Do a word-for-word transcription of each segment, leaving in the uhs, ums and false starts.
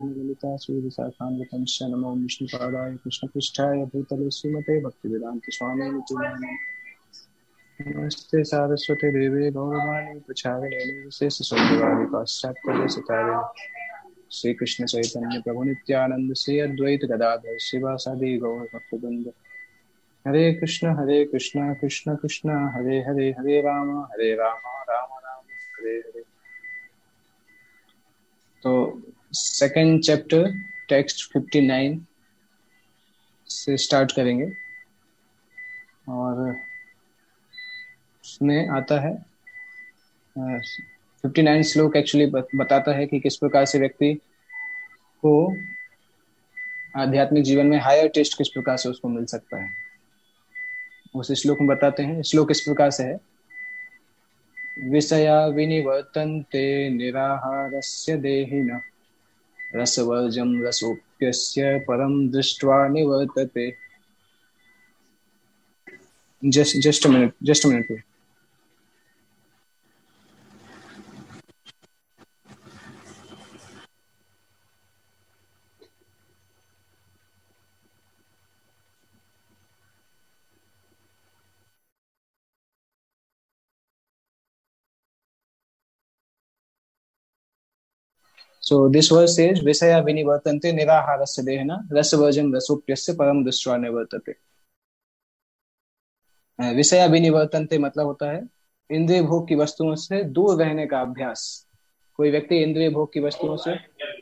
ललिता श्रीविशाखान्वितंश्च नमो विष्णुपादाय कृष्णपृष्ठाय भूतले श्रीमते भक्तिवेदान्त स्वामी नमस्ते सारस्वती देवे गौरवाणी प्रचारिणे विशेषशून्यवादी पाश्चात्यदेशतारिणे श्रीकृष्ण चैतन्य प्रभु नित्यानंद श्री अद्वैत गदाधर शिवासादि गौर भक्तवृंद हरे कृष्ण हरे कृष्ण कृष्ण कृष्ण हरे हरे हरे राम हरे राम राम राम हरे हरे। तो second chapter text fifty nine से स्टार्ट करेंगे और उसमें आता है फिफ्टी नाइन श्लोक एक्चुअली बताता है कि किस प्रकार से व्यक्ति को आध्यात्मिक जीवन में हायर टेस्ट किस प्रकार से उसको मिल सकता है। उस श्लोक में बताते हैं। श्लोक इस प्रकार से है, विषया विनिवर्तन्ते निराहारस्य देहिनः रसवर्जं रसोप्यस्य परं दृष्ट्वा निवर्तते। Just just a minute just a minute So this verse says विषया विनिवर्तन्ते निराहारस्य देहिनः रसवर्जं रसोप्यस्य परं दृष्ट्वा निवर्तते। विषया विनिवर्तन्ते मतलब होता है इंद्रिय भोग की वस्तुओं से दूर रहने का अभ्यास। कोई व्यक्ति इंद्रिय भोग की वस्तुओं से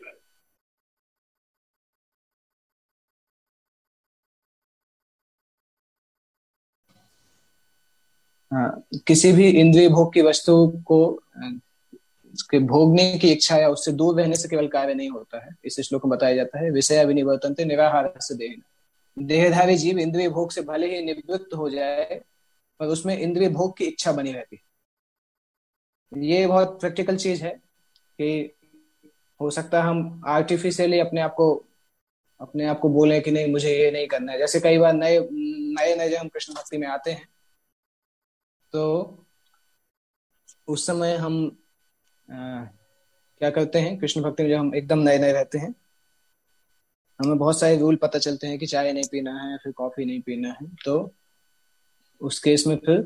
हाँ, किसी भी इंद्रिय भोग की वस्तु को के भोगने की इच्छा या उससे दूर रहने से केवल कार्य नहीं होता है। इस श्लोक में बताया जाता है विषया विनिवर्तन्ते निराहारस्य देहिनः। देहधारी जीव इंद्रिय भोग से भले ही निवृत्त हो जाए पर उसमें इंद्रिय भोग की इच्छा बनी रहती है। ये बहुत प्रैक्टिकल चीज है कि हो सकता है हम आर्टिफिशियली अपने आप को अपने आप को बोले कि नहीं मुझे ये नहीं करना है। जैसे कई बार नए नए नए जब हम कृष्ण भक्ति में आते हैं तो उस समय हम आ, क्या करते हैं, कृष्ण भक्ति में जब हम एकदम नए नए रहते हैं हमें बहुत सारे रूल पता चलते हैं कि चाय नहीं पीना है, फिर कॉफी नहीं पीना है। तो उस केस में फिर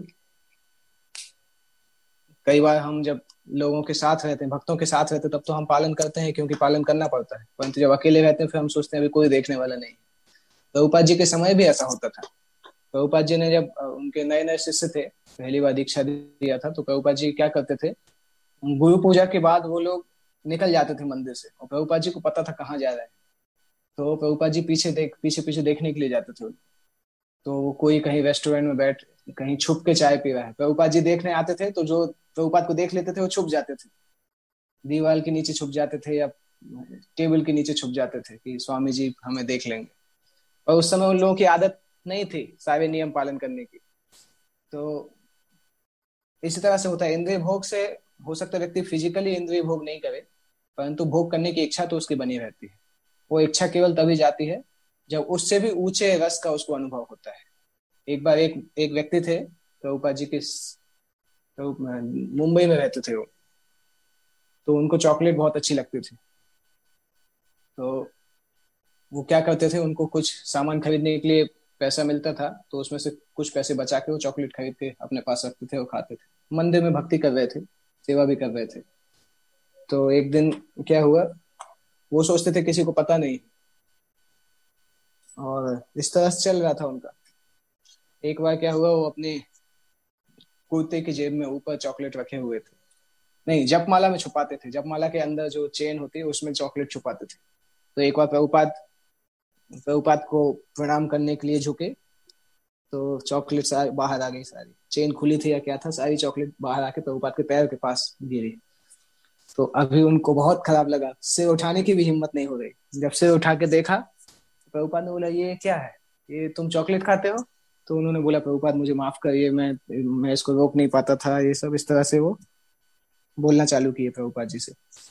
कई बार हम जब लोगों के साथ रहते हैं, भक्तों के साथ रहते हैं, तब तो हम पालन करते हैं क्योंकि पालन करना पड़ता है। परंतु जब अकेले रहते हैं फिर हम सोचते हैं अभी कोई देखने वाला नहीं। प्रभुपाद जी के समय भी ऐसा होता था। प्रभुपाद जी ने जब उनके नए नए शिष्य थे, पहली बार दीक्षा दिया था, तो प्रभुपाद जी क्या करते थे, गुरु पूजा के बाद वो लोग निकल जाते थे मंदिर से और प्रभुपाद जी को पता था कहाँ जा रहे हैं। तो प्रभुपाद जी पीछे देख पीछे पीछे देखने के लिए जाते थे। तो वो कोई कहीं रेस्टोरेंट में बैठ कहीं छुप के चाय पी रहा है, प्रभुपाद जी देखने आते थे तो जो प्रभुपाद को देख लेते थे वो छुप जाते थे, दीवार के नीचे छुप जाते थे या टेबल के नीचे छुप जाते थे कि स्वामी जी हमें देख लेंगे। और उस समय उन लोगों की आदत नहीं थी सारे नियम पालन करने की। तो इसी तरह से होता है, इंद्रिय भोग से हो सकता है व्यक्ति फिजिकली इंद्रिय भोग नहीं करे परंतु भोग करने की इच्छा तो उसकी बनी रहती है। वो इच्छा केवल तभी जाती है जब उससे भी ऊंचे रस का उसको अनुभव होता है। एक बार एक एक व्यक्ति थे प्रभुपाद जी के, तो मुंबई में रहते थे वो, तो उनको चॉकलेट बहुत अच्छी लगती थी। तो वो क्या करते थे, उनको कुछ सामान खरीदने के लिए पैसा मिलता था तो उसमें से कुछ पैसे बचा के वो चॉकलेट खरीद के अपने पास रखते थे और खाते थे। मंदिर में भक्ति कर रहे थे, सेवा भी कर रहे थे। तो एक दिन क्या हुआ, वो सोचते थे किसी को पता नहीं और इस तरह से चल रहा था उनका। एक बार क्या हुआ, वो अपने कुर्ते की जेब में ऊपर चॉकलेट रखे हुए थे, नहीं जपमाला में छुपाते थे, जपमाला के अंदर जो चेन होती है उसमें चॉकलेट छुपाते थे। तो एक बार प्रभुपाद प्रभुपाद को प्रणाम करने के लिए झुके तो चॉकलेट सारी बाहर आ गई, सारी चेन खुली थी या क्या था, सारी चॉकलेट बाहर आके प्रभुपाद के पैर के पास गिरी। तो अभी उनको बहुत खराब लगा, सिर उठाने की भी हिम्मत नहीं हो रही। जब सिर उठा के देखा प्रभुपाद ने बोला ये क्या है, ये तुम चॉकलेट खाते हो? तो उन्होंने बोला प्रभुपाद मुझे माफ करिए, मैं मैं इसको रोक नहीं पाता था, ये सब इस तरह से वो बोलना चालू किए प्रभुपाद जी से।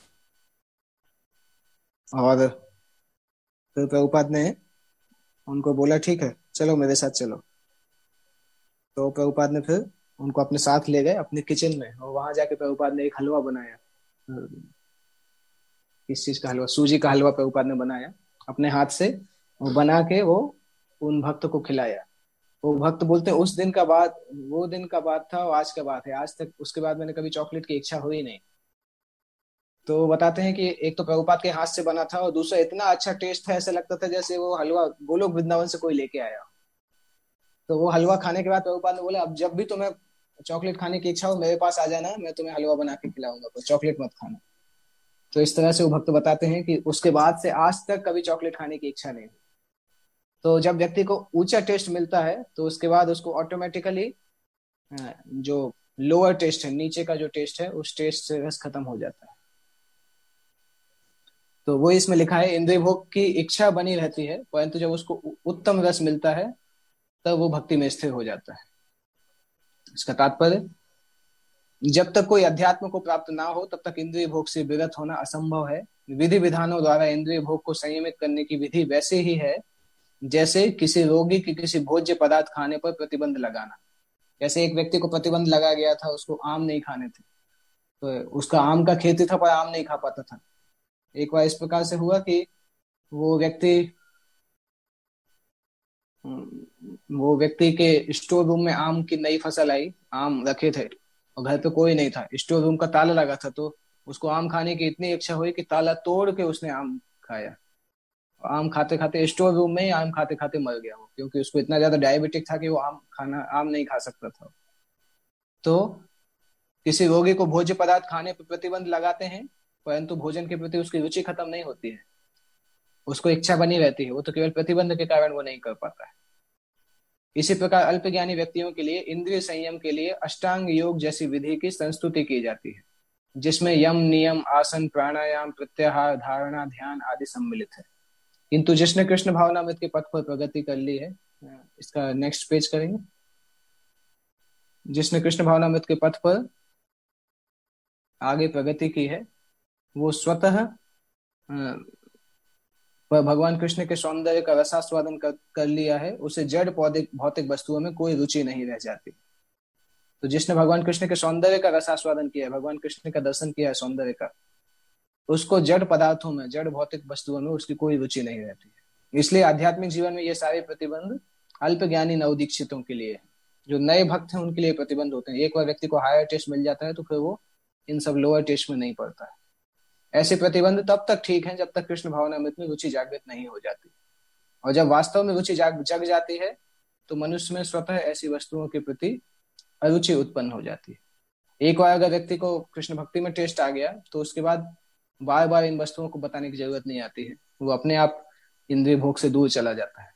और फिर प्रभुपाद ने उनको बोला ठीक है चलो मेरे साथ चलो। तो प्रभुपाद ने फिर उनको अपने साथ ले गए अपने किचन में और वहां जाके प्रभुपाद ने एक हलवा बनाया। किस चीज का हलवा? सूजी का हलवा प्रभुपाद ने बनाया अपने हाथ से, वो बना के वो उन भक्त को खिलाया। वो भक्त बोलते हैं उस दिन का बात, वो दिन का बात था और आज का बात है, आज तक उसके बाद मैंने कभी चॉकलेट की इच्छा हुई नहीं। तो बताते हैं कि एक तो प्रभुपाद के हाथ से बना था, और दूसरा इतना अच्छा टेस्ट था, ऐसा लगता था जैसे वो हलवा गोलोक वृंदावन से कोई लेके आया हो। तो वो हलवा खाने के बाद प्रभुपाद ने बोला, अब जब भी तुम्हें चॉकलेट खाने की इच्छा हो मेरे पास आ जाना, मैं तुम्हें हलवा बना के खिलाऊंगा, पर चॉकलेट मत खाना। तो इस तरह से वो भक्त बताते हैं कि उसके बाद से आज तक कभी चॉकलेट खाने की इच्छा नहीं हुई। तो जब व्यक्ति को ऊंचा टेस्ट मिलता है तो उसके बाद उसको ऑटोमेटिकली जो लोअर टेस्ट है, नीचे का जो टेस्ट है, उस टेस्ट से रस खत्म हो जाता है। तो वो इसमें लिखा है, इंद्रिय भोग की इच्छा बनी रहती है, परंतु जब उसको उत्तम रस मिलता है तब वो भक्ति में स्थिर हो जाता है। इसका तात्पर्य, जब तक कोई अध्यात्म को प्राप्त ना हो तब तक इंद्रिय भोग से विरत होना असंभव है। विधि विधानों द्वारा इंद्रिय भोग को संयमित करने की विधि वैसे ही है जैसे किसी रोगी की किसी भोज्य पदार्थ खाने पर प्रतिबंध लगाना। जैसे एक व्यक्ति को प्रतिबंध लगा गया था, उसको आम नहीं खाने थे, तो उसका आम का खेती था पर आम नहीं खा पाता था। एक बार इस प्रकार से हुआ कि वो व्यक्ति वो व्यक्ति के स्टोर रूम में आम की नई फसल आई, आम रखे थे और घर पे कोई नहीं था, स्टोर रूम का ताला लगा था। तो उसको आम खाने की इतनी इच्छा हुई कि ताला तोड़ के उसने आम खाया। आम खाते खाते स्टोर रूम में ही आम खाते खाते मर गया वो, क्योंकि उसको इतना ज्यादा डायबिटिक था कि वो आम खाना आम नहीं खा सकता था। तो किसी रोगी को भोज्य पदार्थ खाने पर प्रतिबंध लगाते हैं, परंतु भोजन के प्रति उसकी रुचि खत्म नहीं होती है, उसको इच्छा बनी रहती है, वो तो केवल प्रतिबंध के कारण वो नहीं कर पाता है। इसी प्रकार अल्पज्ञानी व्यक्तियों के लिए इंद्रिय संयम के लिए अष्टांग योग जैसी विधि की संस्तुति की जाती है, जिसमें यम नियम आसन प्राणायाम प्रत्याहार धारणा ध्यान आदि सम्मिलित है। किंतु जिसने कृष्ण भावनामृत के पथ पर प्रगति कर ली है, इसका नेक्स्ट पेज करेंगे, जिसने कृष्ण भावनामृत के पथ पर आगे प्रगति की है, वो स्वतः वह भगवान कृष्ण के सौंदर्य का रसास्वादन कर, कर लिया है, उसे जड़ पौधे भौतिक वस्तुओं में कोई रुचि नहीं रह जाती। तो जिसने भगवान कृष्ण के सौंदर्य का रसास्वादन किया है, भगवान कृष्ण का दर्शन किया है सौंदर्य का, उसको जड़ पदार्थों में, जड़ भौतिक वस्तुओं में उसकी कोई रुचि नहीं रहती है। इसलिए आध्यात्मिक जीवन में ये सारे प्रतिबंध अल्प ज्ञानी नवदीक्षितों के लिए है। जो नए भक्त हैं उनके लिए प्रतिबंध होते हैं। एक बार व्यक्ति को हायर टेस्ट मिल जाता है तो फिर वो इन सब लोअर टेस्ट में नहीं पड़ता है। ऐसे प्रतिबंध तब तक ठीक है जब तक कृष्ण भावनामृत में रुचि जागृत नहीं हो जाती, और जब वास्तव में रुचि जाग जग जाती है तो मनुष्य में स्वतः ऐसी वस्तुओं के प्रति अरुचि उत्पन्न हो जाती है। एक बार अगर व्यक्ति को कृष्ण भक्ति में टेस्ट आ गया तो उसके बाद बार बार इन वस्तुओं को बताने की जरूरत नहीं आती है, वो अपने आप इंद्रिय भोग से दूर चला जाता है।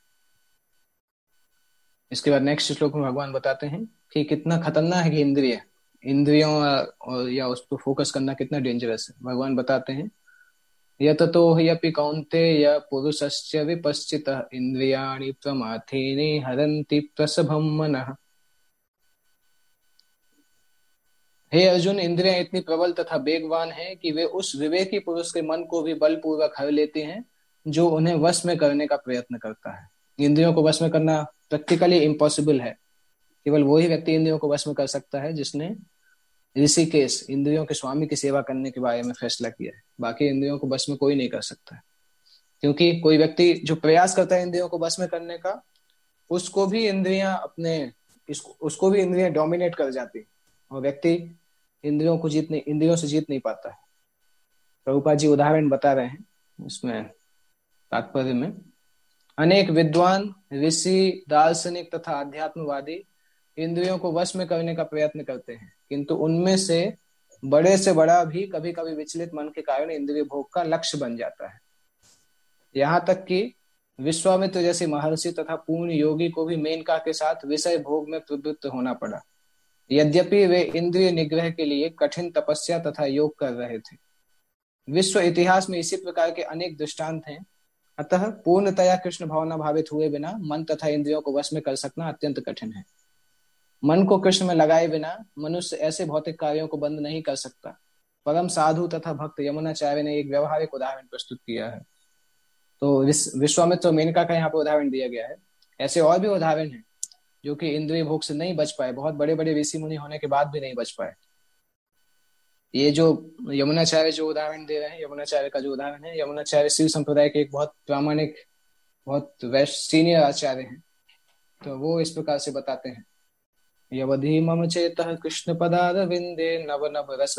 इसके बाद नेक्स्ट श्लोक में भगवान बताते हैं कि कितना खतरनाक है कि इंद्रिय इंद्रियों और या उस पर फोकस करना कितना डेंजरस है। भगवान बताते हैं, यततो ह्यपि कौन्तेय पुरुषस्य विपश्चितः इंद्रियाणि प्रमाथेने हरन्ति प्रसभं मनः। हे अर्जुन, इंद्रियां इतनी प्रबल तथा वेगवान हैं कि वे उस विवेकी पुरुष के मन को भी बलपूर्वक हर लेते हैं जो उन्हें वश में करने का प्रयत्न करता है। इंद्रियों को वश में करना प्रैक्टिकली इम्पॉसिबल है। केवल वही व्यक्ति इंद्रियों को वश में कर सकता है जिसने ऋषिकेश इंद्रियों के स्वामी की सेवा करने के बारे में फैसला किया है। बाकी इंद्रियों को वश में कोई नहीं कर सकता है, क्योंकि कोई व्यक्ति जो प्रयास करता है इंद्रियों को वश में करने का, उसको भी इंद्रियां अपने इसको उसको भी इंद्रियां डोमिनेट कर जाती, और व्यक्ति इंद्रियों को जीत नहीं इंद्रियों से जीत नहीं पाता है। प्रभुपाद जी उदाहरण बता रहे हैं इसमें तात्पर्य में, अनेक विद्वान ऋषि दार्शनिक तथा अध्यात्मवादी इंद्रियों को वश में करने का प्रयत्न करते हैं, किंतु उनमें से बड़े से बड़ा भी कभी कभी विचलित मन के कारण इंद्रिय भोग का लक्ष्य बन जाता है। यहाँ तक कि विश्वामित्र जैसे महर्षि तथा पूर्ण योगी को भी मेनका के साथ विषय भोग में प्रवृत्त होना पड़ा, यद्यपि वे इंद्रिय निग्रह के लिए कठिन तपस्या तथा योग कर रहे थे। विश्व इतिहास में इसी प्रकार के अनेक दृष्टांत हैं। अतः पूर्णतया कृष्ण भावना भावित हुए बिना मन तथा इंद्रियों को वश में कर सकना अत्यंत कठिन है। मन को कृष्ण में लगाए बिना मनुष्य ऐसे भौतिक कार्यों को बंद नहीं कर सकता। परम साधु तथा भक्त यमुनाचार्य ने एक व्यवहारिक उदाहरण प्रस्तुत किया है। तो विश्वामित्र मेनका का यहाँ पे उदाहरण दिया गया है। ऐसे और भी उदाहरण हैं जो कि इंद्रिय भोग से नहीं बच पाए, बहुत बड़े बड़े ऋषि मुनि होने के बाद भी नहीं बच पाए। ये जो यमुनाचार्य जो उदाहरण दे रहे हैं, यमुनाचार्य का जो उदाहरण है, यमुनाचार्य शिव संप्रदाय के एक बहुत प्रामाणिक, बहुत वैश्य सीनियर आचार्य हैं। तो वो इस प्रकार से बताते हैं, यवधि मम चेतः कृष्ण पदारविंदे नव नव रस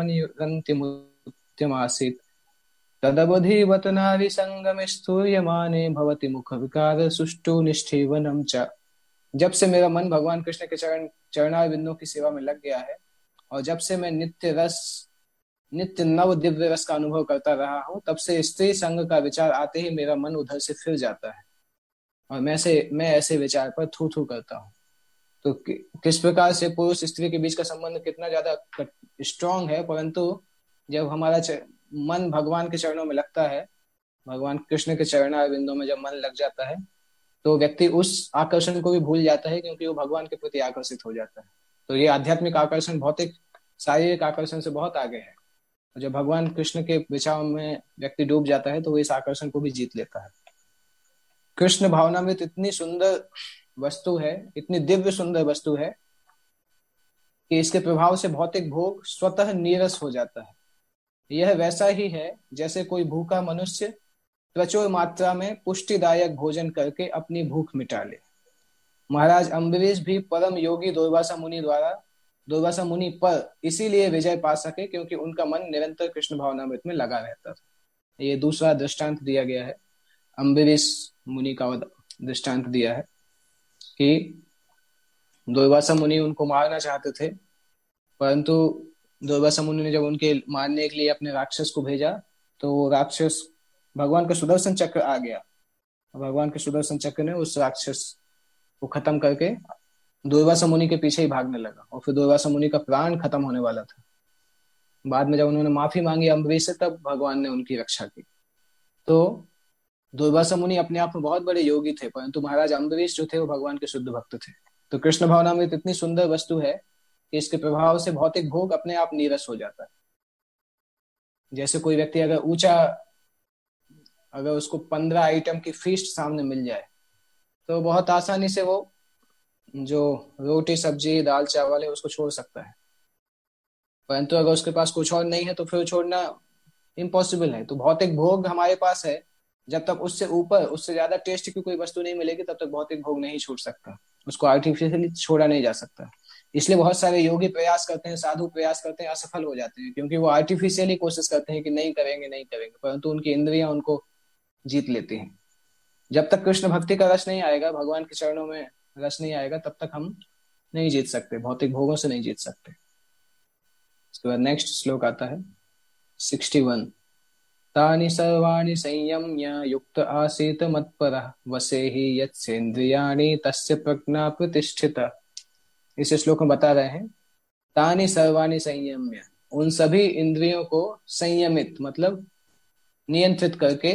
धामनिरन्तिमुद्यमासीत् तदवधीवत नारी संगम स्तूयमाने भवति मुख विकार सुष्टु निष्ठीवनम च। जब से मेरा मन भगवान कृष्ण के चरण चरणार बिंदुओं की सेवा में लग गया है, और जब से मैं नित्य रस नित्य नव दिव्य रस का अनुभव करता रहा हूँ, तब से स्त्री संग का विचार आते ही मेरा मन उधर से फिर जाता है, और मैं से मैं ऐसे विचार पर थू थू करता हूँ। तो कि, किस प्रकार से पुरुष स्त्री के बीच का संबंध कितना ज्यादा स्ट्रांग है, परंतु जब हमारा च, मन भगवान के चरणों में लगता है, भगवान कृष्ण के चरणार बिंदुओं में जब मन लग जाता है, तो व्यक्ति उस आकर्षण को भी भूल जाता है, क्योंकि वो भगवान के प्रति आकर्षित हो जाता है। तो ये आध्यात्मिक आकर्षण भौतिक शारीरिक आकर्षण से बहुत आगे है। और जब भगवान कृष्ण के विचारों में व्यक्ति डूब जाता है, तो वो इस आकर्षण को भी जीत लेता है। कृष्ण भावनामृत इतनी सुंदर वस्तु है, इतनी दिव्य सुंदर वस्तु है, कि इसके प्रभाव से भौतिक भोग स्वतः नीरस हो जाता है। यह वैसा ही है जैसे कोई भूखा मनुष्य प्रचुर मात्रा में पुष्टिदायक भोजन करके अपनी भूख मिटा ले। महाराज अम्बरीश भी परम योगी दुर्वासा मुनि द्वारा दुर्वासा मुनि पर इसीलिए विजय पा सके, क्योंकि उनका मन निरंतर कृष्ण भावनामृत में लगा रहता था। ये दूसरा दृष्टांत दिया गया है, अम्बरीश मुनि का दृष्टांत दिया है कि दुर्वासा मुनि उनको मारना चाहते थे, परंतु दुर्वासा मुनि ने जब उनके मारने के लिए अपने राक्षस को भेजा, तो वो राक्षस भगवान का सुदर्शन चक्र आ गया। भगवान के सुदर्शन चक्र ने उस राक्षस को खत्म करके दुर्वासा मुनि के पीछे ही भागने लगा, और फिर दुर्वासा मुनि का प्राण खत्म होने वाला था। बाद में जब उन्होंने माफी मांगी अम्बरीश से, तब भगवान ने उनकी रक्षा की। तो दुर्वासा मुनि अपने आप में बहुत बड़े योगी थे, परंतु महाराज अम्बरीश जो थे वो भगवान के शुद्ध भक्त थे। तो कृष्ण भावनामृत इतनी सुंदर वस्तु है कि इसके प्रभाव से भौतिक भोग अपने आप नीरस हो जाता है। जैसे कोई व्यक्ति अगर ऊंचा अगर उसको पंद्रह आइटम की फीस्ट सामने मिल जाए, तो बहुत आसानी से वो जो रोटी सब्जी दाल चावल है उसको छोड़ सकता है। परंतु अगर उसके पास कुछ और नहीं है, तो फिर छोड़ना इम्पॉसिबल है। तो भौतिक भोग हमारे पास है, जब तक उससे ऊपर उससे ज्यादा टेस्ट की कोई वस्तु नहीं मिलेगी, तब तक भौतिक भोग नहीं छूट सकता, उसको आर्टिफिशियली छोड़ा नहीं जा सकता। इसलिए बहुत सारे योगी प्रयास करते हैं, साधु प्रयास करते हैं, असफल हो जाते हैं, क्योंकि वो आर्टिफिशियली कोशिश करते हैं कि नहीं करेंगे नहीं करेंगे, परंतु उनकी इंद्रियां उनको जीत लेती हैं। जब तक कृष्ण भक्ति का रस नहीं आएगा, भगवान के चरणों में रस नहीं आएगा, तब तक हम नहीं जीत सकते, भौतिक भोगों से नहीं जीत सकते। इसके बाद नेक्स्ट श्लोक आता है सिक्सटी वन। तानि सर्वाणि संयम्य युक्त आसीत मत्परः वसेहि यत्सेन्द्रियाणि तस्य प्रज्ञा प्रतिष्ठिता। इस श्लोक में बता रहे हैं, तानि सर्वाणि संयम्य, उन सभी इंद्रियों को संयमित मतलब नियंत्रित करके,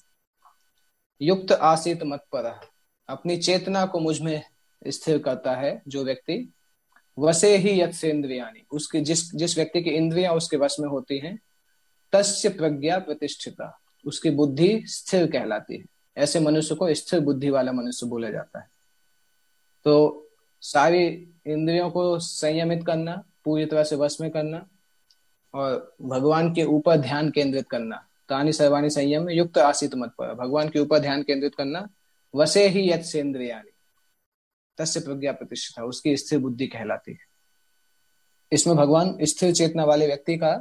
युक्त आसीत मत्परः, अपनी चेतना को मुझ में स्थिर करता है जो व्यक्ति, वसे ही यत्सेन्द्रियाणि, उसके जिस जिस व्यक्ति की इंद्रियां उसके वश में होती हैं, तस्य प्रज्ञा प्रतिष्ठिता, उसकी बुद्धि स्थिर कहलाती है। ऐसे मनुष्य को स्थिर बुद्धि वाला मनुष्य बोला जाता है। तो सारी इंद्रियों को संयमित करना, पूरी तरह से वश में करना, और भगवान के ऊपर ध्यान केंद्रित करना। तानि सर्वाणि संयम में युक्त आसीत मत्परः, भगवान के ऊपर ध्यान केंद्रित करना। वसे ही यत्सेन्द्रियाणि तस्य प्रज्ञा प्रतिष्ठिता, उसकी स्थिर बुद्धि कहलाती है। इसमें भगवान स्थिर चेतना वाले व्यक्ति का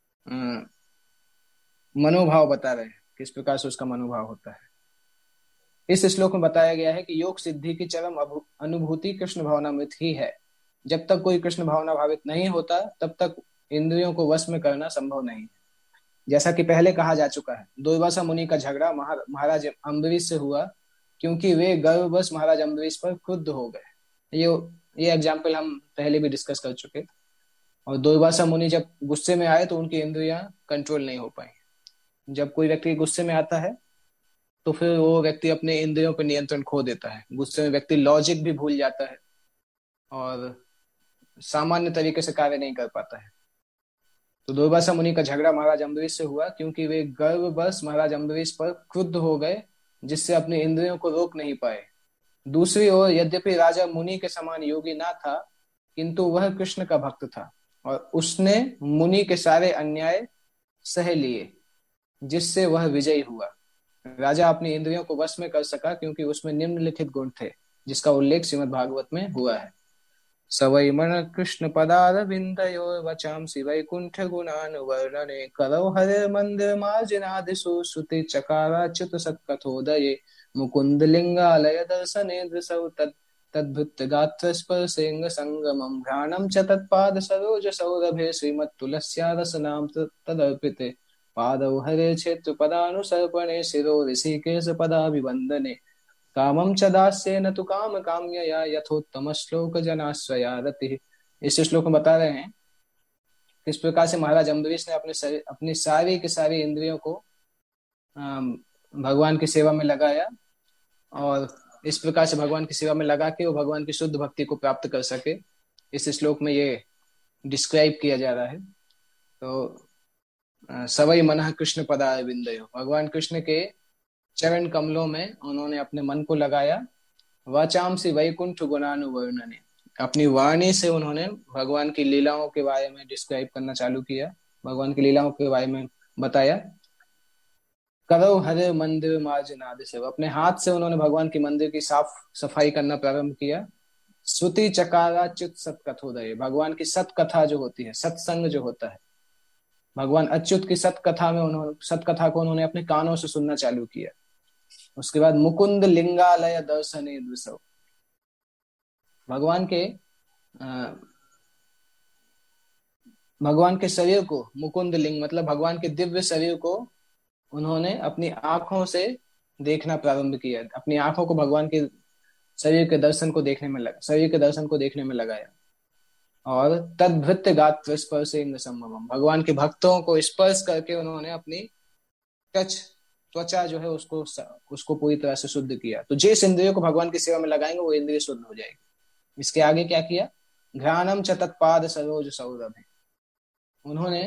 मनोभाव बता रहे हैं, किस प्रकार से उसका मनोभाव होता है। इस श्लोक में बताया गया है कि योग सिद्धि की चरम अनुभूति कृष्ण भावनामृत ही है। जब तक कोई कृष्ण भावना भावित नहीं होता, तब तक इंद्रियों को वश में करना संभव नहीं है। जैसा कि पहले कहा जा चुका है, दुर्वासा मुनि का झगड़ा महाराज अम्बरीश से हुआ, क्योंकि वे गर्ववश महाराज अम्बरीश पर क्रुद्ध हो गए। ये ये एग्जाम्पल हम पहले भी डिस्कस कर चुके। और दुर्वासा मुनि जब गुस्से में आए, तो उनकी इंद्रियां कंट्रोल नहीं हो पाई। जब कोई व्यक्ति गुस्से में आता है, तो फिर वो व्यक्ति अपने इंद्रियों पर नियंत्रण खो देता है। गुस्से में व्यक्ति लॉजिक भी भूल जाता है और सामान्य तरीके से कार्य नहीं कर पाता है। तो दुर्वासा मुनि का झगड़ा महाराज अम्बरीश से हुआ, क्योंकि वे गर्ववश महाराज अम्बरीश पर क्रुद्ध हो गए, जिससे अपनी इंद्रियों को रोक नहीं पाए। दूसरी ओर यद्यपि राजा मुनि के समान योगी ना था, किंतु वह कृष्ण का भक्त था, और उसने मुनि के सारे अन्याय सह लिए, जिससे वह विजयी हुआ। राजा अपनी इंद्रियों को वश में कर सका क्योंकि उसमें निम्नलिखित गुण थे, जिसका उल्लेख श्रीमद् भागवत में हुआ है। सवै मन कृष्ण पदारविंदयो वचांसि वैकुंठ गुणानुवर्णने करौ हरे मंदिर मार्जनादिषु श्रुति चकाराच्युत सत्कथोदये मुकुंद लिंगालय दर्शने दृशौ तत् तद्भृत्य गात्र स्पर्शेंग संगमं घ्राणं च तत्पाद सरोज सौरभे श्रीमत्तुलस्या रसनाम तदर्पिते पादौ हरे क्षेत्र पदानुसर्पणे शिरो ऋषिकेश पदाभिवंदने कामं च दास्येन तु काम काम्यया यथोत्तम श्लोक जनाश्रया रतिः। इस श्लोक में बता रहे हैं किस प्रकार से महाराज अम्बरीश ने अपने सारी अपनी सारी की सारी इंद्रियों को भगवान की सेवा में लगाया, और इस प्रकार से भगवान की सेवा में लगा के वो भगवान की शुद्ध भक्ति को प्राप्त कर सके। इस श्लोक में ये डिस्क्राइब किया जा रहा है। तो सवै मनः कृष्ण पदारविंदयो, भगवान कृष्ण के चरण कमलों में उन्होंने अपने मन को लगाया। वाचांसि वैकुंठ गुणानुवर्णने, अपनी वाणी से उन्होंने भगवान की लीलाओं के बारे में डिस्क्राइब करना चालू किया, भगवान की लीलाओं के बारे में बताया। करौ हरे मंदिर मार्जनादि से, अपने हाथ से उन्होंने भगवान की मंदिर की साफ सफाई करना प्रारंभ किया। श्रुति चकाराच्युत सत्कथोदय, भगवान की सत्कथा जो होती है, सत्संग जो होता है, भगवान अच्युत की सत्कथा में उन्होंने सत्कथा को उन्होंने अपने कानों से सुनना चालू किया। उसके बाद मुकुंद लिंगालय दर्शने दृशौ, भगवान के आ, भगवान के शरीर को, मुकुंद लिंग मतलब भगवान के दिव्य शरीर को उन्होंने अपनी आंखों से देखना प्रारंभ किया, अपनी आंखों को भगवान के शरीर के दर्शन को देखने में लगा शरीर के दर्शन को देखने में लगाया। और तद्भृत्य गात्र स्पर्शेंग संभवम, भगवान के भक्तों को स्पर्श करके उन्होंने अपनी टच त्वचा जो है उसको उसको पूरी तरह से शुद्ध किया। तो जिस इंद्रियों को भगवान की सेवा में लगाएंगे वो इंद्रिय शुद्ध हो जाएगी। इसके आगे क्या किया? घ्राणम च तत्पाद सरोज सौरभे, उन्होंने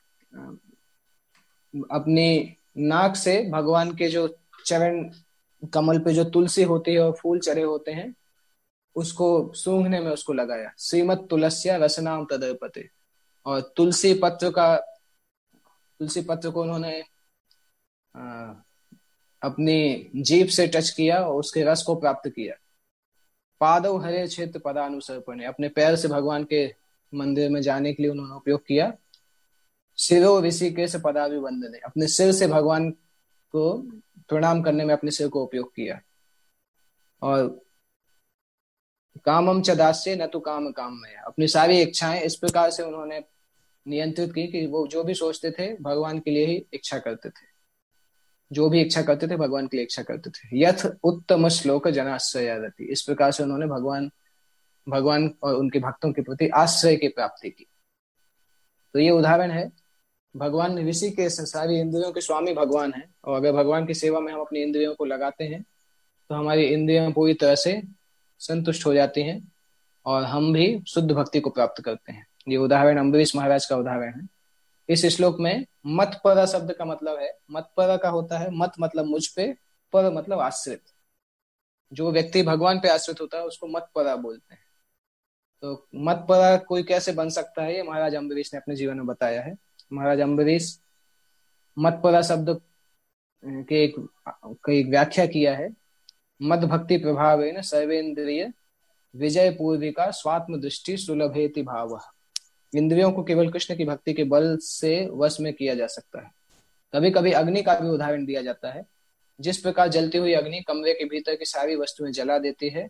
अपनी नाक से भगवान के जो चरण कमल पे जो तुलसी होती है और फूल चढ़े होते हैं उसको सूंघने में उसको लगाया। श्रीमत तुलस्या रसनाम तदर्पते, और तुलसी पत्र का तुलसी पत्र को उन्होंने आ, अपनी जीभ से टच किया और उसके रस को प्राप्त किया। पादौ हरे क्षेत्र पदानुसर्पणे, अपने पैर से भगवान के मंदिर में जाने के लिए उन्होंने उपयोग किया। शिरो ऋषिकेश पदाभिवंदने, अपने सिर से भगवान को प्रणाम करने में अपने सिर को उपयोग किया। और कामम च दास्ये न तु काम काम में, अपनी सारी इच्छाएं इस प्रकार से उन्होंने नियंत्रित की कि वो जो भी सोचते थे भगवान के लिए ही इच्छा करते थे, जो भी इच्छा करते थे भगवान के लिए इच्छा करते थे। यथ उत्तम श्लोक जनाश्रया रति, इस प्रकार से उन्होंने भगवान भगवान और उनके भक्तों के प्रति आश्रय की प्राप्ति की। तो ये उदाहरण है, भगवान ऋषि के सारी इंद्रियों के स्वामी भगवान है, और अगर भगवान की सेवा में हम अपनी इंद्रियों को लगाते हैं तो हमारी इंद्रियां पूरी तरह से संतुष्ट हो जाती हैं और हम भी शुद्ध भक्ति को प्राप्त करते हैं। ये उदाहरण अम्बरीश महाराज का उदाहरण है। इस श्लोक में मत पर शब्द का मतलब है, मत पर का होता है मत मतलब मुझ पे, पर मतलब आश्रित। जो व्यक्ति भगवान पे आश्रित होता है उसको मत परा बोलते हैं। तो मत परा कोई कैसे बन सकता है, ये महाराज अम्बरीश ने अपने जीवन में बताया है। महाराज अम्बरीश मत परा शब्द के एक, एक व्याख्या किया है। मद भक्ति प्रभावेन सर्वेंद्रिय विजय पूर्विका स्वात्म दृष्टि सुलभेति भाव, इंद्रियों को केवल कृष्ण की भक्ति के बल से वश में किया जा सकता है। कभी कभी अग्नि का भी उदाहरण दिया जाता है। जिस प्रकार जलती हुई अग्नि कमरे के भीतर की सारी वस्तुएं जला देती है,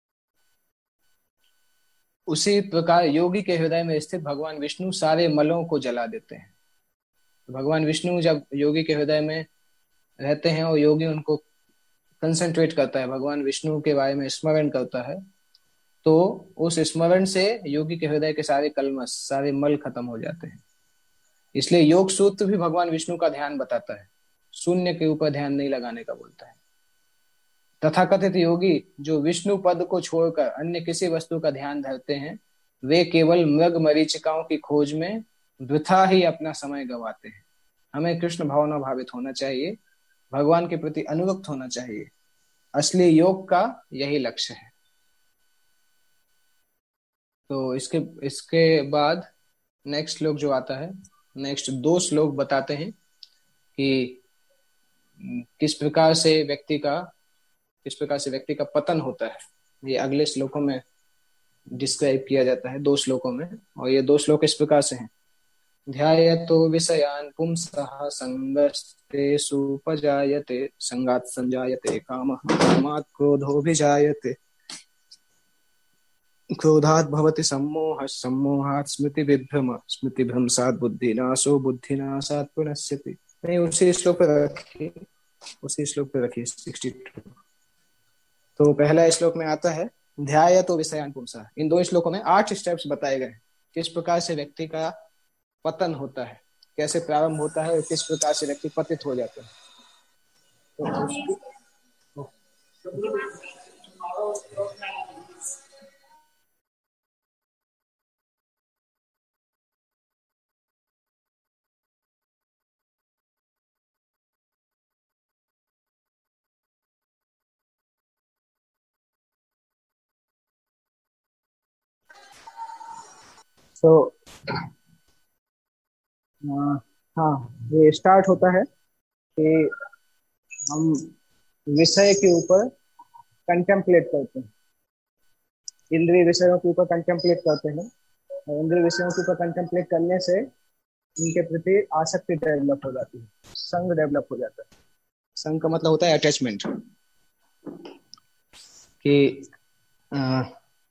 उसी प्रकार योगी के हृदय में स्थित भगवान विष्णु सारे मलों को जला देते हैं। भगवान विष्णु जब योगी के हृदय में रहते हैं और योगी उनको कंसंट्रेट करता है, भगवान विष्णु के बारे में स्मरण करता है, तो उस स्मरण से योगी के हृदय के सारे कलमश, सारे मल खत्म हो जाते हैं। इसलिए योग सूत्र भी भगवान विष्णु का ध्यान बताता है, शून्य के ऊपर ध्यान नहीं लगाने का बोलता है। तथाकथित योगी जो विष्णु पद को छोड़कर अन्य किसी वस्तु का ध्यान धरते हैं, वे केवल मृग मरीचिकाओं की खोज में वृथा ही अपना समय गंवाते हैं। हमें कृष्ण भावना भावित होना चाहिए, भगवान के प्रति अनुरक्त होना चाहिए। असली योग का यही लक्ष्य है। तो इसके इसके बाद नेक्स्ट श्लोक जो आता है, नेक्स्ट दो श्लोक बताते हैं कि किस प्रकार से व्यक्ति का किस प्रकार से व्यक्ति का पतन होता है। ये अगले श्लोकों में डिस्क्राइब किया जाता है, दो श्लोकों में। और ये दो श्लोक इस प्रकार से हैं। ध्यायतो विषयान् पुंसः संगस्तेषुपजायते संगात् संजायते कामः कामात् क्रोधोऽभिजायते क्रोधात् भवति सम्मोहः सम्मोहात् स्मृतिविभ्रमः स्मृतिभ्रंशात् बुद्धिनाशो बुद्धिनाशात् प्रणश्यति। नहीं, उसी श्लोक पे रखिए, उसी श्लोक पे रखिए सिक्सटी टू। तो पहला श्लोक में आता है ध्यायतो विषयान् पुंसः। इन दो श्लोकों में आठ स्टेप्स बताए गए किस प्रकार से व्यक्ति का पतन होता है, कैसे प्रारंभ होता है और किस प्रकार से व्यक्ति पतित हो जाता है। तो तो हाँ, ये स्टार्ट होता है कि हम विषय के ऊपर कंटेम्पलेट करते हैं, इंद्रिय विषयों के ऊपर कंटेम्पलेट करते हैं। और इंद्रिय विषयों के ऊपर कंटेम्पलेट करने से इनके प्रति आसक्ति डेवलप हो जाती है, संग डेवलप हो जाता है। संग का मतलब होता है अटैचमेंट। कि आ,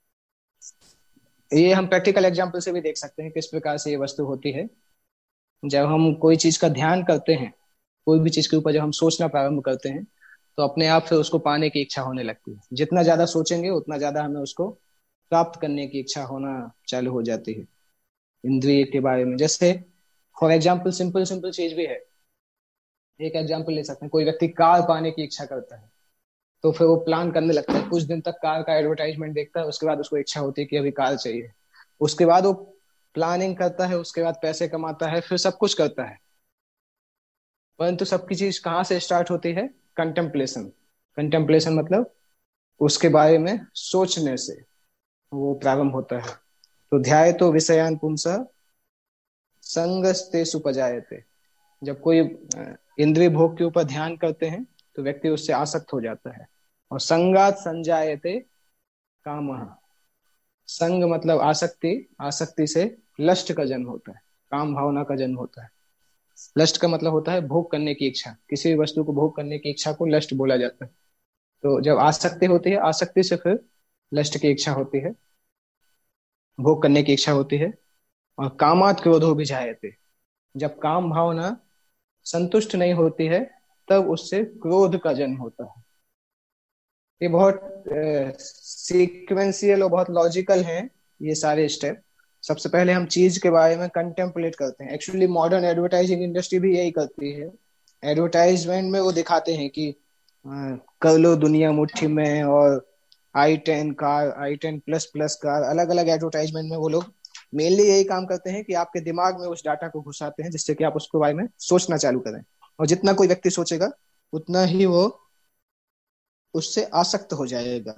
ये हम प्रैक्टिकल एग्जाम्पल से भी देख सकते हैं किस प्रकार से ये वस्तु होती है। जब हम कोई चीज का ध्यान करते हैं, कोई भी चीज के ऊपर जब हम सोचना प्रारंभ करते हैं, तो अपने आप से उसको पाने की इच्छा होने लगती है। जितना ज्यादा सोचेंगे उतना ज्यादा हमें उसको प्राप्त करने की इच्छा होना चालू हो जाती है इंद्रिय के बारे में। जैसे फॉर एग्जाम्पल सिंपल सिंपल चीज भी है, एक एग्जाम्पल ले सकते हैं। कोई व्यक्ति कार पाने की इच्छा करता है, तो फिर वो प्लान करने लगता है, कुछ दिन तक कार का एडवर्टाइजमेंट देखता है, उसके बाद उसको इच्छा होती है कि अभी कार चाहिए। उसके बाद वो प्लानिंग करता है, उसके बाद पैसे कमाता है, फिर सब कुछ करता है। परंतु सबकी चीज कहाँ से स्टार्ट होती है? कंटेम्पलेशन। कंटेम्पलेशन मतलब उसके बारे में सोचने से वो प्रारंभ होता है। तो ध्याय तो विषयान पुंसः संगस्तेषु उपजायते। जब कोई इंद्रिय भोग के ऊपर ध्यान करते हैं तो व्यक्ति उससे आसक्त हो जाता है। और संगात संजायते कामः। संग मतलब आसक्ति, आसक्ति से लस्ट का जन्म होता है, काम भावना का जन्म होता है। लस्ट का मतलब होता है भोग करने की इच्छा। किसी भी वस्तु को भोग करने की इच्छा को लस्ट बोला जाता है। तो जब आसक्ति होती है, आसक्ति से फिर लस्ट की इच्छा होती है, भोग करने की इच्छा होती है। और कामात क्रोधो भिजायते। जब काम भावना संतुष्ट नहीं होती है तब उससे क्रोध का जन्म होता है। ये बहुत सीक्वेंशियल और बहुत लॉजिकल हैं ये सारे स्टेप। सबसे पहले हम चीज के बारे में कंटेम्पलेट करते हैं। एक्चुअली मॉडर्न एडवर्टाइजिंग इंडस्ट्री भी यही करती है। एडवर्टाइजमेंट में वो दिखाते हैं कि कर लो दुनिया मुट्ठी में, और i ten car, i ten plus plus car, अलग अलग एडवर्टाइजमेंट में वो लोग मेनली यही काम करते हैं कि आपके दिमाग में उस डाटा को घुसाते हैं जिससे कि आप उसके बारे में सोचना चालू करें। और जितना कोई व्यक्ति सोचेगा उतना ही वो उससे आसक्त हो जाएगा।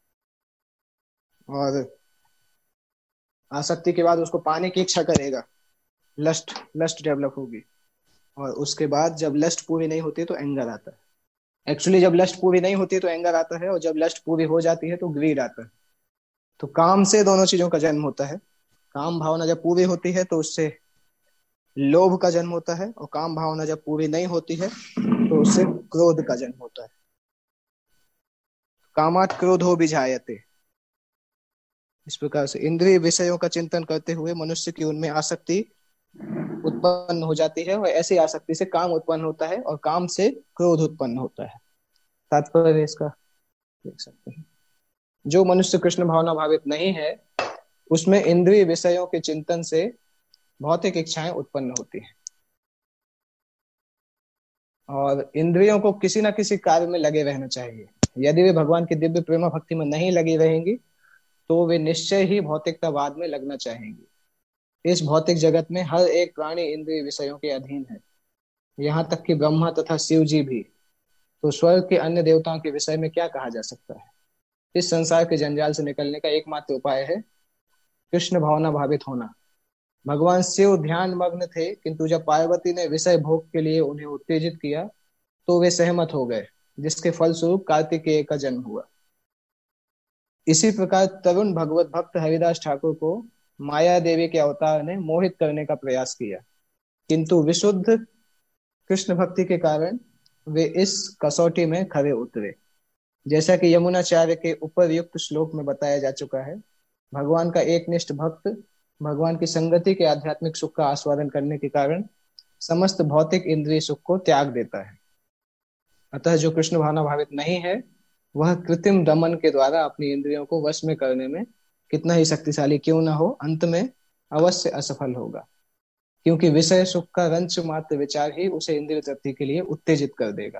और आसक्ति के बाद उसको पाने की इच्छा करेगा, लस्ट लस्ट डेवलप होगी। और उसके बाद जब लस्ट पूरी नहीं होती तो एंगर आता है। एक्चुअली जब लस्ट पूरी नहीं होती तो एंगर आता है, और जब लस्ट पूरी हो जाती है तो ग्रीड आता है। तो काम से दोनों चीजों का जन्म होता है। काम भावना जब पूरी होती है तो उससे लोभ का जन्म होता है, और काम भावना जब पूरी नहीं होती है तो उससे क्रोध का जन्म होता है। कामात क्रोधो विजायते। इस प्रकार से इंद्रिय विषयों का चिंतन करते हुए मनुष्य की उनमें आसक्ति उत्पन्न हो जाती है, और ऐसी आसक्ति से काम उत्पन्न होता है, और काम से क्रोध उत्पन्न होता है। तात्पर्य इसका देख सकते हैं। जो मनुष्य कृष्ण भावना भावित नहीं है उसमें इंद्रिय विषयों के चिंतन से भौतिक इच्छाएं उत्पन्न होती हैं, और इंद्रियों को किसी न किसी कार्य में लगे रहना चाहिए। यदि वे भगवान की दिव्य प्रेम भक्ति में नहीं लगी रहेंगी तो वे निश्चय ही भौतिकतावाद में लगना चाहेंगी। इस भौतिक जगत में हर एक प्राणी इंद्रिय विषयों के अधीन है, यहाँ तक कि ब्रह्मा तथा शिव जी भी। तो स्वर्ग के अन्य देवताओं के विषय में क्या कहा जा सकता है? इस संसार के जंजाल से निकलने का एकमात्र उपाय है कृष्ण भावना भावित होना। भगवान शिव ध्यान मग्न थे, किंतु जब पार्वती ने विषय भोग के लिए उन्हें उत्तेजित किया तो वे सहमत हो गए, जिसके फलस्वरूप कार्तिकेय का जन्म हुआ। इसी प्रकार तरुण भगवत भक्त हरिदास ठाकुर को माया देवी के अवतार ने मोहित करने का प्रयास किया, किंतु विशुद्ध कृष्ण भक्ति के कारण वे इस कसौटी में खरे उतरे। जैसा कि यमुनाचार्य के उपरयुक्त श्लोक में बताया जा चुका है, भगवान का एक निष्ठ भक्त भगवान की संगति के आध्यात्मिक सुख का आस्वादन करने के कारण समस्त भौतिक इंद्रिय सुख को त्याग देता है। अतः जो कृष्ण भावना भावित नहीं है, वह कृत्रिम दमन के द्वारा अपनी इंद्रियों को वश में करने में कितना ही शक्तिशाली क्यों न हो, अंत में अवश्य असफल होगा, क्योंकि विषय सुख का रंच मात्र विचार ही उसे इंद्रिय तृप्ति के लिए उत्तेजित कर देगा।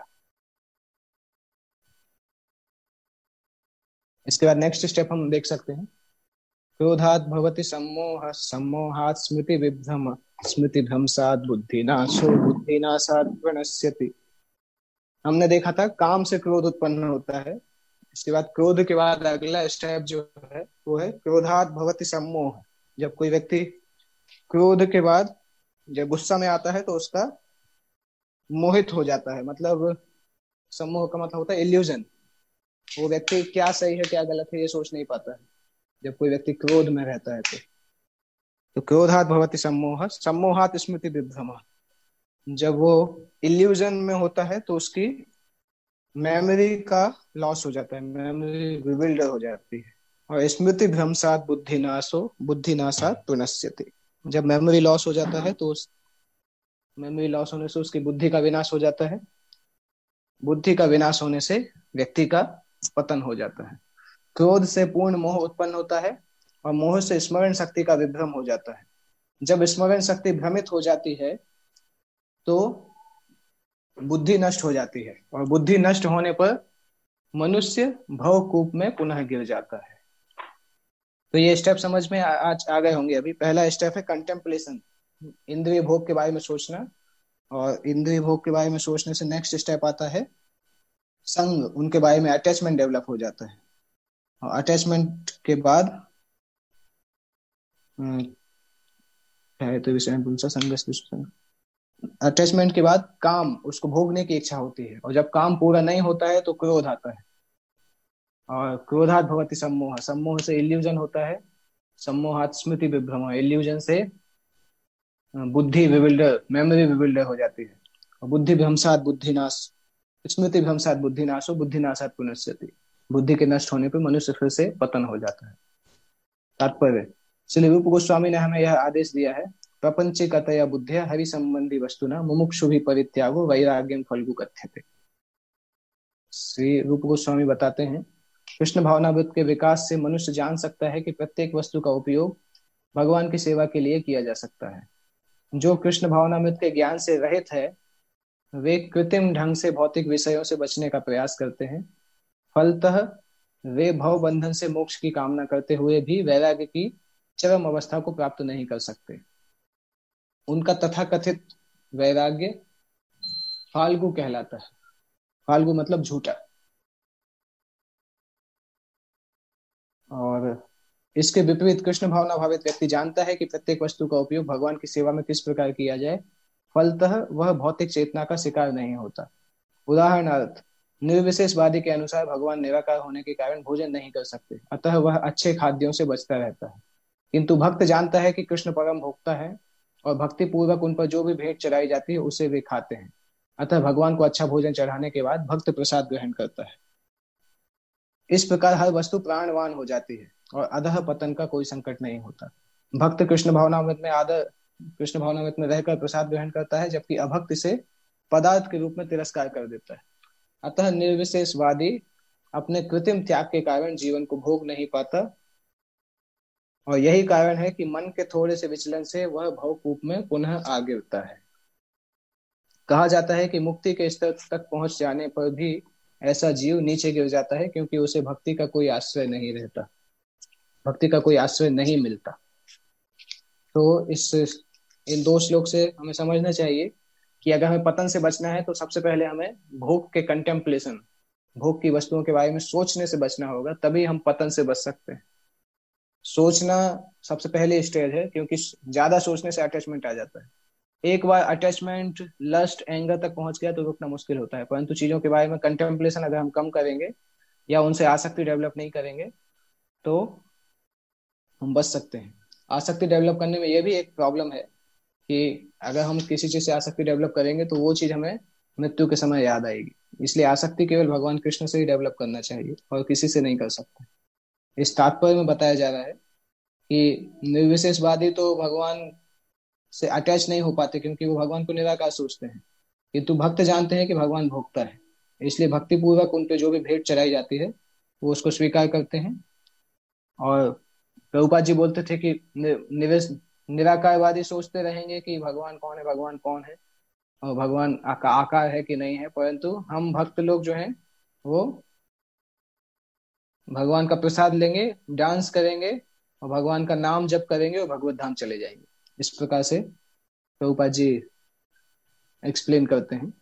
इसके बाद नेक्स्ट स्टेप हम देख सकते हैं। क्रोधात भवति सम्मोह, सम्मोहात स्मृति विभ्रम, स्मृति भ्रंशात बुद्धिनाशो, बुद्धिनाशात प्रणश्यति। हमने देखा था काम से क्रोध उत्पन्न होता है। इसके बाद क्रोध के बाद अगला स्टेप जो है वो है क्रोधात भवति सम्मोह। जब कोई व्यक्ति क्रोध के बाद जब गुस्सा में आता है तो उसका मोहित हो जाता है, मतलब सम्मोह का मतलब होता है इल्यूजन। वो व्यक्ति क्या सही है क्या गलत है ये सोच नहीं पाता है जब कोई व्यक्ति क्रोध में रहता है। तो, तो क्रोधात भवति सम्मोह, सम्मोहात स्मृति विभ्रम। जब वो इल्यूजन में होता है तो उसकी मेमोरी का लॉस हो जाता है, मेमोरी विविल्डर हो जाती है। और स्मृति भ्रंशात बुद्धिनाशो, बुद्धिनाशात पुनश्यति। जब मेमोरी लॉस हो जाता है तो उस मेमोरी लॉस होने से उसकी बुद्धि का विनाश हो जाता है, बुद्धि का विनाश होने से व्यक्ति का पतन हो जाता है। क्रोध से पूर्ण मोह उत्पन्न होता है और मोह से स्मरण शक्ति का विभ्रम हो जाता है। जब स्मरण शक्ति भ्रमित हो जाती है तो बुद्धि नष्ट हो जाती है, और बुद्धि नष्ट होने पर मनुष्य भवकूप में पुनः गिर जाता है। तो ये स्टेप समझ में आज आ गए होंगे। अभी पहला स्टेप है कंटेम्पलेशन, इंद्रिय भोग के बारे में सोचना, और इंद्रिय भोग के बारे में सोचने से नेक्स्ट स्टेप आता है संग, उनके बारे में अटैचमेंट डेवलप हो जाता है। और अटैचमेंट के बाद है तो विषय संग, अटैचमेंट के बाद काम, उसको भोगने की इच्छा होती है, और जब काम पूरा नहीं होता है तो क्रोध आता है। और क्रोधात भवति सम्मोह, सम्मोह से इल्यूजन होता है, सम्मोहात स्मृति विभ्रम, इल्यूजन से बुद्धि विविल्डर, मेमोरी विविल्डर हो जाती है। और बुद्धि भ्रंशात बुद्धिनाश, स्मृति भ्रंशात बुद्धिनाशो, बुद्धिनाशात पुनश्यति। बुद्धि के नष्ट होने पर मनुष्य फिर से पतन हो जाता है। तात्पर्य, श्री रूप गोस्वामी ने हमें यह आदेश दिया है, प्रपंचिकतया बुद्धिया हरि संबंधी वस्तुना मुमुक्षु भी परित्यागो वैराग्यम फल्गु कथ्यते। श्री रूप गोस्वामी बताते हैं, कृष्ण भावनावृत्त के विकास से मनुष्य जान सकता है कि प्रत्येक वस्तु का उपयोग भगवान की सेवा के लिए किया जा सकता है। जो कृष्ण भावनामृत के ज्ञान से रहित है वे कृत्रिम ढंग से भौतिक विषयों से बचने का प्रयास करते हैं। फलतः वे भव बंधन से मोक्ष की कामना करते हुए भी वैराग्य की चरम अवस्था को प्राप्त नहीं कर सकते। उनका तथाकथित वैराग्य फाल्गु कहलाता है। फाल्गु मतलब झूठा। और इसके विपरीत कृष्ण भावना भावित व्यक्ति जानता है कि प्रत्येक वस्तु का उपयोग भगवान की सेवा में किस प्रकार किया जाए, फलतः वह भौतिक चेतना का शिकार नहीं होता। उदाहरणार्थ, निर्विशेषवादी के अनुसार भगवान निराकार होने के कारण भोजन नहीं कर सकते, अतः वह अच्छे खाद्यों से बचता रहता है। किंतु भक्त जानता है कि कृष्ण परम भोक्ता है और भक्ति पूर्वक उन पर जो भी भेंट चढ़ाई जाती है उसे वे खाते हैं, अतः भगवान को अच्छा भोजन चढ़ाने के बाद भक्त प्रसाद ग्रहण करता है। इस प्रकार हर वस्तु प्राणवान हो जाती है और अधः पतन का कोई संकट नहीं होता। भक्त कृष्ण भावनामृत में आदर कृष्ण भावनामृत में रहकर प्रसाद ग्रहण करता है, जबकि अभक्त इसे पदार्थ के रूप में तिरस्कार कर देता है। अतः निर्विशेषवादी अपने कृत्रिम त्याग के कारण जीवन को भोग नहीं पाता, और यही कारण है कि मन के थोड़े से विचलन से वह भवकूप में पुनः आ गिरता है। कहा जाता है कि मुक्ति के स्तर तक पहुंच जाने पर भी ऐसा जीव नीचे गिर जाता है, क्योंकि उसे भक्ति का कोई आश्रय नहीं रहता, भक्ति का कोई आश्रय नहीं मिलता। तो इस इन दो श्लोक से हमें समझना चाहिए कि अगर हमें पतन से बचना है तो सबसे पहले हमें भोग के कंटेम्पलेशन, भोग की वस्तुओं के बारे में सोचने से बचना होगा, तभी हम पतन से बच सकते हैं। सोचना सबसे पहले स्टेज है, क्योंकि ज्यादा सोचने से अटैचमेंट आ जाता है। एक बार अटैचमेंट लस्ट एंगर तक पहुंच गया तो रुकना मुश्किल होता है, परंतु चीजों के बारे में कंटेम्पलेशन अगर हम कम करेंगे या उनसे आसक्ति डेवलप नहीं करेंगे तो हम बच सकते हैं। आसक्ति डेवलप करने में यह भी एक प्रॉब्लम है कि अगर हम किसी चीज से आसक्ति डेवलप करेंगे तो वो चीज हमें मृत्यु के समय याद आएगी। इसलिए आसक्ति केवल भगवान कृष्ण से ही डेवलप करना चाहिए और किसी से नहीं कर सकते। इस तात्पर्य में बताया जा रहा है कि निर्विशेषवादी तो भगवान से अटैच नहीं हो पाते, क्योंकि वो भगवान को निराकार सोचते हैं, किंतु भक्त जानते हैं कि भगवान भोगता है। इसलिए भक्ति पूर्वक उन पे जो भी भेंट चढ़ाई जाती है वो उसको स्वीकार करते हैं। और प्रभुपाद जी बोलते थे कि नि- निवेश निराकारवादी सोचते रहेंगे कि भगवान कौन है, भगवान कौन है, और भगवान आका, आकार है कि नहीं है, परंतु हम भक्त लोग जो हैं वो भगवान का प्रसाद लेंगे, डांस करेंगे और भगवान का नाम जप करेंगे और भगवत धाम चले जाएंगे। इस प्रकार से प्रभुपाद जी एक्सप्लेन करते हैं।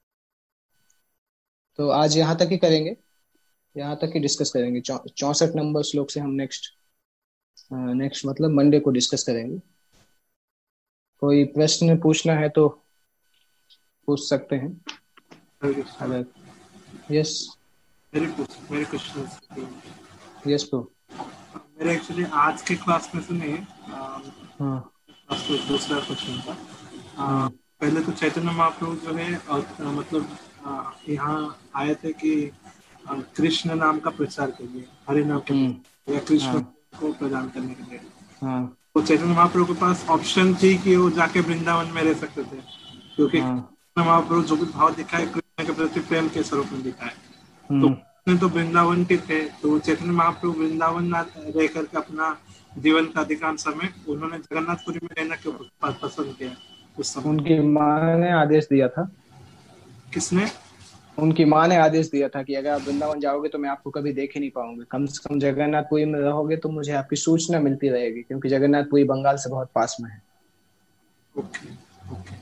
तो आज यहाँ तक ही करेंगे, यहाँ तक ही डिस्कस करेंगे। चौसठ नंबर श्लोक से हम नेक्स्ट नेक्स्ट मतलब मंडे को डिस्कस करेंगे। कोई प्रश्न पूछना है तो पूछ सकते हैं अगर। यस मेरे कुछ मेरे क्वेश्चन यस प्रो मेरे एक्चुअली आज के क्लास में सुने हाँ क्लास में दूसरा क्वेश्चन था। आ, हाँ पहले तो चैतन्य महाप्रभु जो है आ, मतलब आ, यहाँ आए थे कि आ, कृष्ण नाम का प्रचार के लिए, हरि नाम के हम्म प्रचार या कृष्ण हाँ को प्रदान करने के लिए। हाँ तो चैतन्य महाप्रभु के पास ऑप्शन थी कि वो जाके वृंदावन में रह सकते थे, क्योंकि हाँ चैतन्य महाप्रभु जो भी भाव दिखाए कृष्ण के प्रति प्रेम के स्वरूप में दिखाए। तो हम्म उसने तो वृंदावन के थे, तो चैतन्य महाप्रभु वृंदावन ना रह करके अपना जीवन का अधिकांश समय उन्होंने जगन्नाथपुरी में रहना क्यों प- पसंद किया उस समय? उनकी माँ ने आदेश दिया था। किसने? उनकी माँ ने आदेश दिया था कि अगर आप वृंदावन जाओगे तो मैं आपको कभी देख ही नहीं पाऊंगी, कम से कम जगन्नाथपुरी में रहोगे तो मुझे आपकी सूचना मिलती रहेगी, क्योंकि जगन्नाथपुरी बंगाल से बहुत पास में है। ओके ओके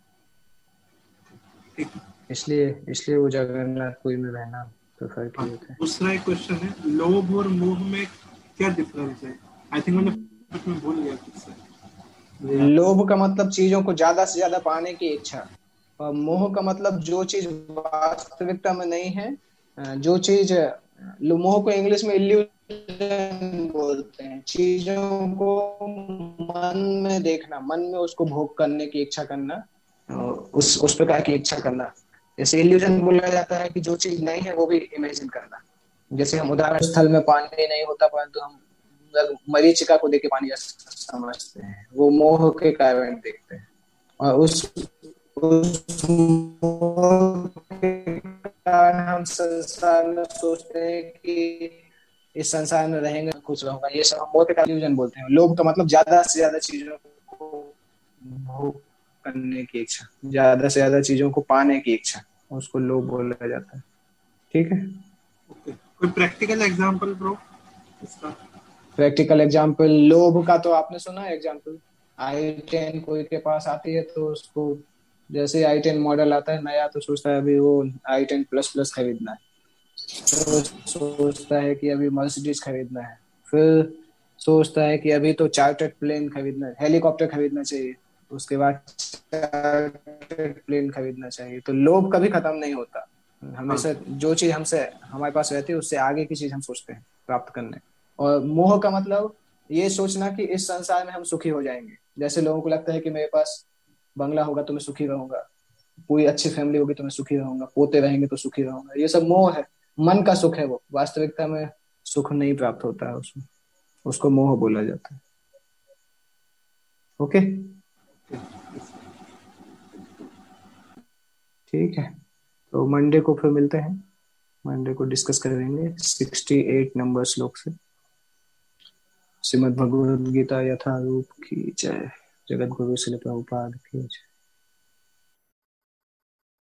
ठीक है। इसलिए इसलिए वो जगन्नाथपुरी में रहना प्रेफर हाँ, किए थे। दूसरा एक क्वेश्चन है, लोभ और मोह में क्या डिफरेंस है? आई थिंक मैंने कुछ में भूल गया किससे मुझे याद। लोभ का मतलब चीजों को ज्यादा से ज्यादा पाने की इच्छा, और मोह का मतलब जो चीज वास्तविकता में नहीं है, अ, जो चीज लो- मोह को इंग्लिश में इल्यूजन बोलते हैं। चीजों को मन में देखना, मन में उसको भोग करने की इच्छा करना, और उस उस प्रकार की इच्छा करना। जैसे इल्यूजन बोला जाता है कि जो चीज नहीं है वो भी इमेजिन करना। जैसे हम उदाहरण, स्थल में पानी नहीं होता परंतु हम मरीचिका को देख के पानी जैसा समझते हैं, वो मोह के कारण देखते हैं। और उस उस मोह के कारण हम संसार में सोचते हैं कि इस संसार में रहेंगे खुश रहूंगा। ये सब हम मोह के कारण illusion बोलते हैं। लोभ का मतलब ज्यादा से ज्यादा चीजों को भोग करने की इच्छा, ज्यादा से ज्यादा चीजों को पाने की इच्छा, उसको लोभ बोला जाता है। ठीक है। ओके, कोई प्रैक्टिकल एग्जांपल ब्रो इसका? प्रैक्टिकल एग्जाम्पल लोभ का तो आपने सुना है एग्जाम्पल। आई टेन कोई के पास आती है तो उसको, जैसे आई टेन मॉडल आता है नया तो सोचता है अभी वो आई टेन प्लस प्लस खरीदना है। फिर सोचता है कि अभी मर्सिडीज खरीदना है। फिर सोचता है कि अभी तो चार्टर्ड प्लेन खरीदना है, हेलीकॉप्टर खरीदना चाहिए। उसके बाद चार्टर्ड प्लेन खरीदना चाहिए। तो लोभ कभी खत्म नहीं होता। हाँ हमेशा जो चीज हमसे हमारे पास रहती है उससे आगे की चीज हम सोचते हैं प्राप्त करने। और मोह का मतलब ये सोचना कि इस संसार में हम सुखी हो जाएंगे। जैसे लोगों को लगता है कि मेरे पास बंगला होगा तो मैं सुखी रहूंगा, कोई अच्छी फैमिली होगी तो मैं सुखी रहूंगा, पोते रहेंगे तो सुखी रहूंगा। ये सब मोह है, मन का सुख है। वो वास्तविकता में सुख नहीं प्राप्त होता है उसमें, उसको मोह बोला जाता है। ओके ठीक है। तो मंडे को फिर मिलते हैं। मंडे को डिस्कस करेंगे सिक्सटी एट नंबर श्लोक से। श्रीमद् भगवद गीता यथारूप की जय। जगत गुरु श्री प्रभुपाद की जय।